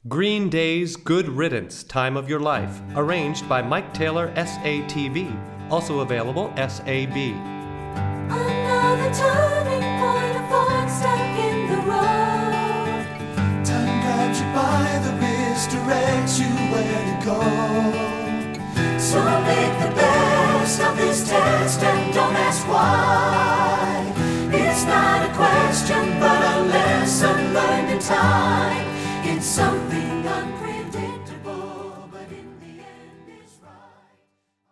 Green Day's Good Riddance, Time of Your Life, arranged by Mike Taylor, SATV, also available SAB. Another time.